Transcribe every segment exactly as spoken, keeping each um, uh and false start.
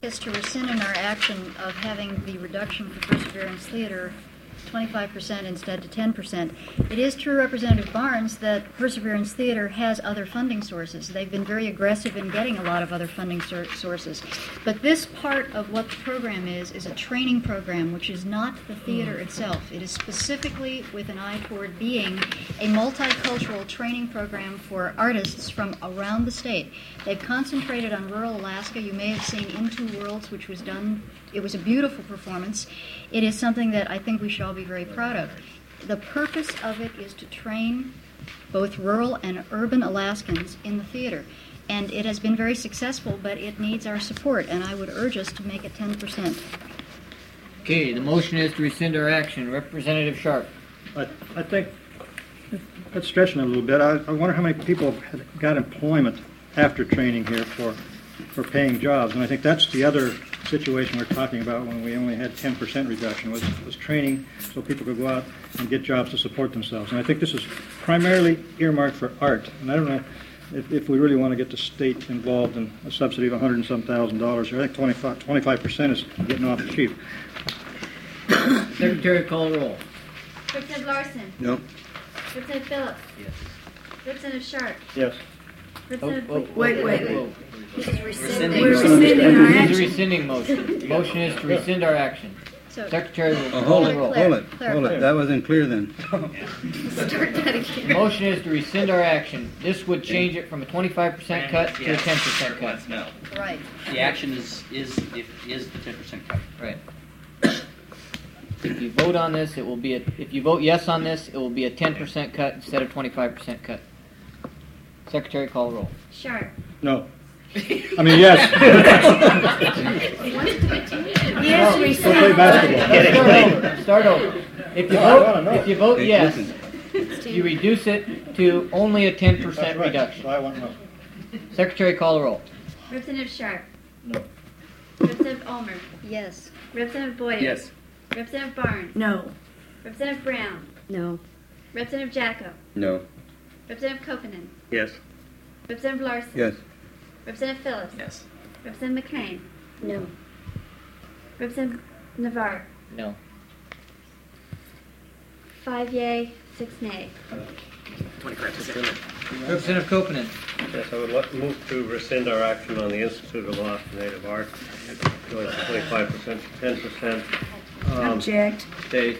Is to rescind in our action of having the reduction for Perseverance Theater twenty-five percent instead to ten percent. It is true, Representative Barnes, that Perseverance Theater has other funding sources. They've been very aggressive in getting a lot of other funding sur- sources. But this part of what the program is, is a training program, which is not the theater itself. It is specifically with an eye toward being a multicultural training program for artists from around the state. They've concentrated on rural Alaska. You may have seen In Two Worlds, which was done. It was a beautiful performance. It is something that I think we should all be very proud of. The purpose of it is to train both rural and urban Alaskans in the theater. And it has been very successful, but it needs our support, and I would urge us to make it ten percent. Okay, the motion is to rescind our action. Representative Sharp. I, I think that's stretching it a little bit. I, I wonder how many people have got employment after training here for, for paying jobs. And I think that's the other situation we're talking about when we only had ten percent reduction, was, was training so people could go out and get jobs to support themselves. And I think this is primarily earmarked for art. And I don't know if, if we really want to get the state involved in a subsidy of a hundred and some thousand dollars. I think twenty-five percent is getting off cheap. Secretary, call the roll. Representative Larson. No. Representative Phillips. Yes. Representative Sharp. Yes. Representative Oh, oh, Ple- Wait, wait, whoa. wait. He's Rescinding. We're rescinding our This is a action. rescinding motion. Motion is to rescind our action. So, Secretary will Oh, call hold the it, roll. Claire, hold it, Claire, hold Claire. it. That wasn't clear then. start that again. Motion is to rescind our action. This would change it from a twenty-five percent cut to a ten percent cut. No. right. The action is, is, if- is the ten percent cut. Right. If you vote on this, it will be a, if you vote yes on this, it will be a ten percent cut instead of twenty-five percent cut. Secretary, call the roll. Sharp. No. I mean, yes. Yes, Go play rescind. basketball. Start over. Start over. If you I wanna vote, know. if you vote Hey, yes, listen. you reduce it to only a ten That's percent right. reduction. So I want no. Secretary, call the roll. Representative Sharp. No. Representative Ulmer. Yes. Representative Boyer. Yes. Representative Barnes. No. Representative Brown. No. Representative Jacko. No. Representative Koponen. Yes. Representative Larson. Yes. Representative Phillips. Yes. Representative McCrane. No. Representative Navarre. No. Five yea, six nay. Representative Koponen. Yes, I would like, move to rescind our action on the Institute of Alaska Native Art, going from twenty-five percent to ten percent. Um, Object. they,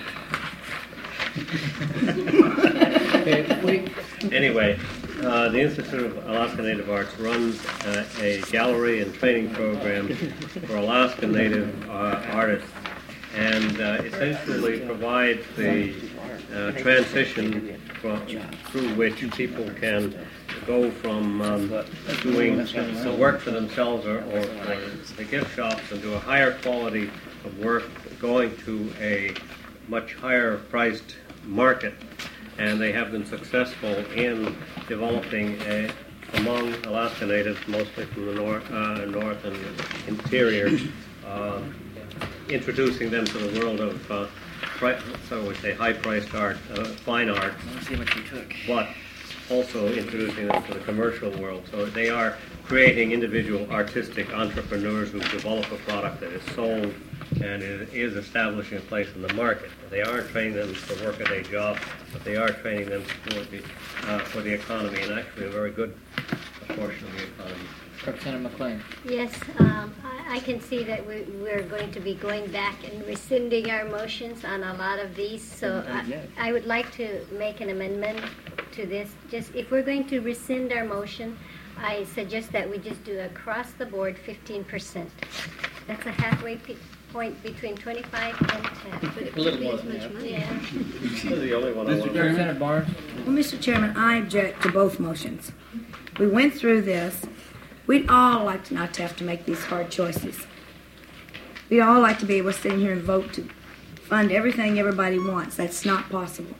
Okay, we, anyway, uh, the Institute of Alaska Native Arts runs uh, a gallery and training program for Alaska Native uh, artists, and uh, essentially provides the uh, transition from, through which people can go from um, doing uh, work for themselves or, or for the gift shops and do a higher quality of work, going to a much higher priced market. And they have been successful in developing a, among Alaska Natives, mostly from the north, uh, north and interior, uh, introducing them to the world of, uh, pri- so we say, high-priced art, uh, fine art, Let's see what you took. but also introducing them to the commercial world. So they are creating individual artistic entrepreneurs who develop a product that is sold and is is establishing a place in the market. They aren't training them to work at a job, but they are training them for the uh, for the economy, and actually a very good portion of the economy. Representative McLean. Yes, um, I, I can see that we, we're going to be going back and rescinding our motions on a lot of these. So I, I would like to make an amendment to this. Just if we're going to rescind our motion, I suggest that we just do across the board fifteen percent. That's a halfway pe- point between twenty-five and ten. A little more than that. Yeah. This is the only one I want to. Representative Barnes. Well, Mister Chairman, I object to both motions. We went through this. We'd all like to not to have to make these hard choices. We'd all like to be able to sit in here and vote to fund everything everybody wants. That's not possible.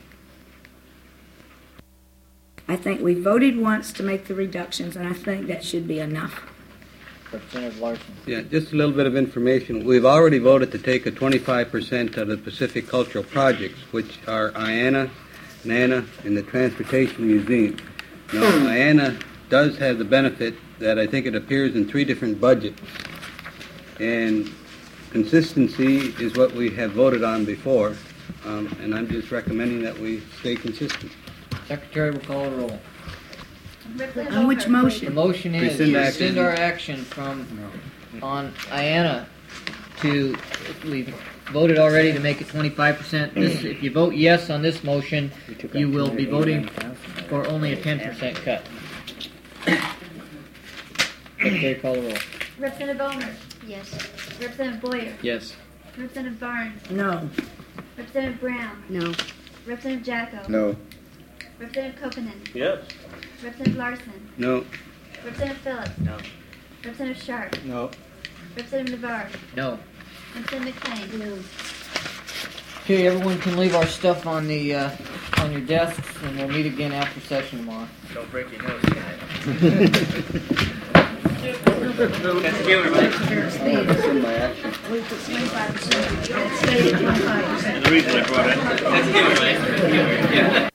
I think we voted once to make the reductions, and I think that should be enough. Representative Larson. Yeah, just a little bit of information. We've already voted to take a twenty-five percent of the Pacific Cultural Projects, which are I A N A, NANA, and the Transportation Museum. Now, I A N A does have the benefit that I think it appears in three different budgets. And consistency is what we have voted on before, um, and I'm just recommending that we stay consistent. Secretary will call the roll. Representative On which Bowker. The motion? motion is Rescind to action. rescind our action from, on IANA to, we voted already to make it twenty-five percent. This, if you vote yes on this motion, you will be voting for only a ten percent cut. Secretary, call the roll. Representative Bowman. Yes. Representative Boyer. Yes. Representative Barnes. No. Representative Brown. No. Representative Jacko. No. Representative Koponen. Yes. Representative Larson. No. Representative Phillips. No. Representative Sharp. No. Representative Navarre. No. Representative McLean. No. Okay, everyone can leave our stuff on the, uh, on your desks, and we'll meet again after session tomorrow. Don't break your nose, guys. That's a given, right? Rescind my action. And the reason I brought it. That's a given, right? Yeah.